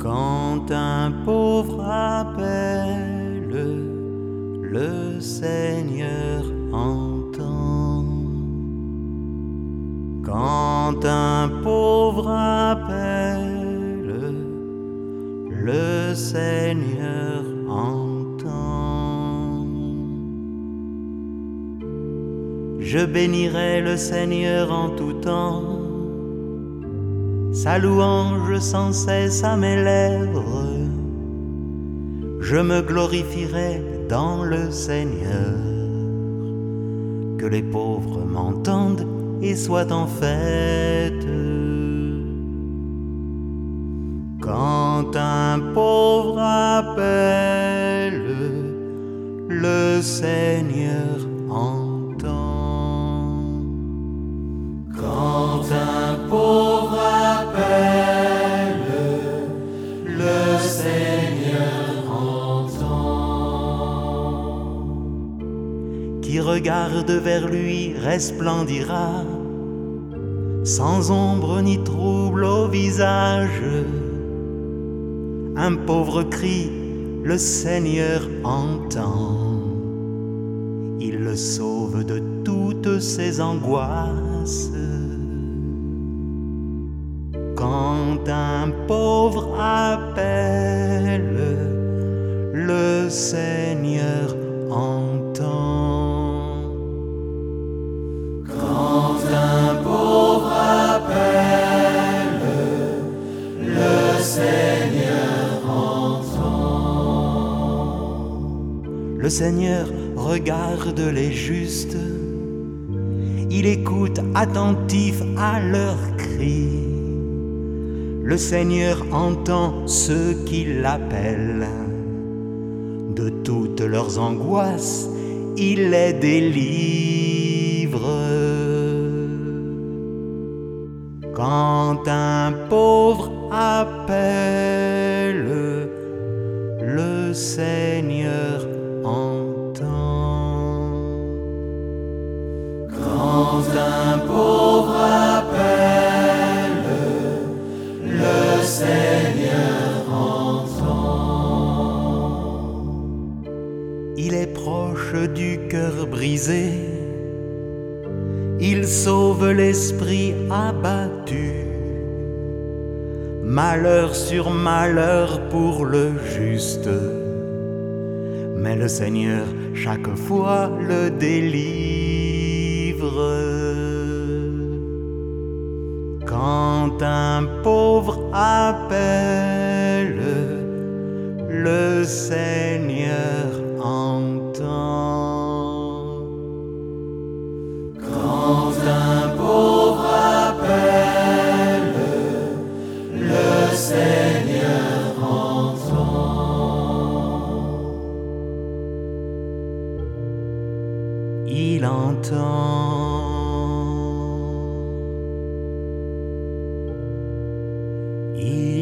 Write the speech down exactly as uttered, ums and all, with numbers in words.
Quand un pauvre appelle, le Seigneur entend. Quand un pauvre appelle, le Seigneur entend. Je bénirai le Seigneur en tout temps, sa louange sans cesse à mes lèvres. Je me glorifierai dans le Seigneur, que les pauvres m'entendent et soient en fête. Quand un pauvre appelle, le Seigneur entend. Quand un pauvre appelle, le Seigneur entend. Qui regarde vers lui resplendira, sans ombre ni trouble au visage. Un pauvre cri, le Seigneur entend. Il le sauve de toutes ses angoisses. Quand un pauvre appelle, le Seigneur entend. Quand un pauvre appelle, le Seigneur entend. Le Seigneur regarde les justes, il écoute attentif à leurs cris. Le Seigneur entend ceux qui l'appellent, de toutes leurs angoisses, il les délivre. Quand un pauvre appelle, le Seigneur entend. Quand un pauvre appelle, le Seigneur entend. Il est proche du cœur brisé, il sauve l'esprit abattu. Malheur sur malheur pour le juste, mais le Seigneur chaque fois le délivre. Quand un pauvre appelle, le Seigneur entend. Quand un pauvre appelle, le Seigneur entend. Il entend. Il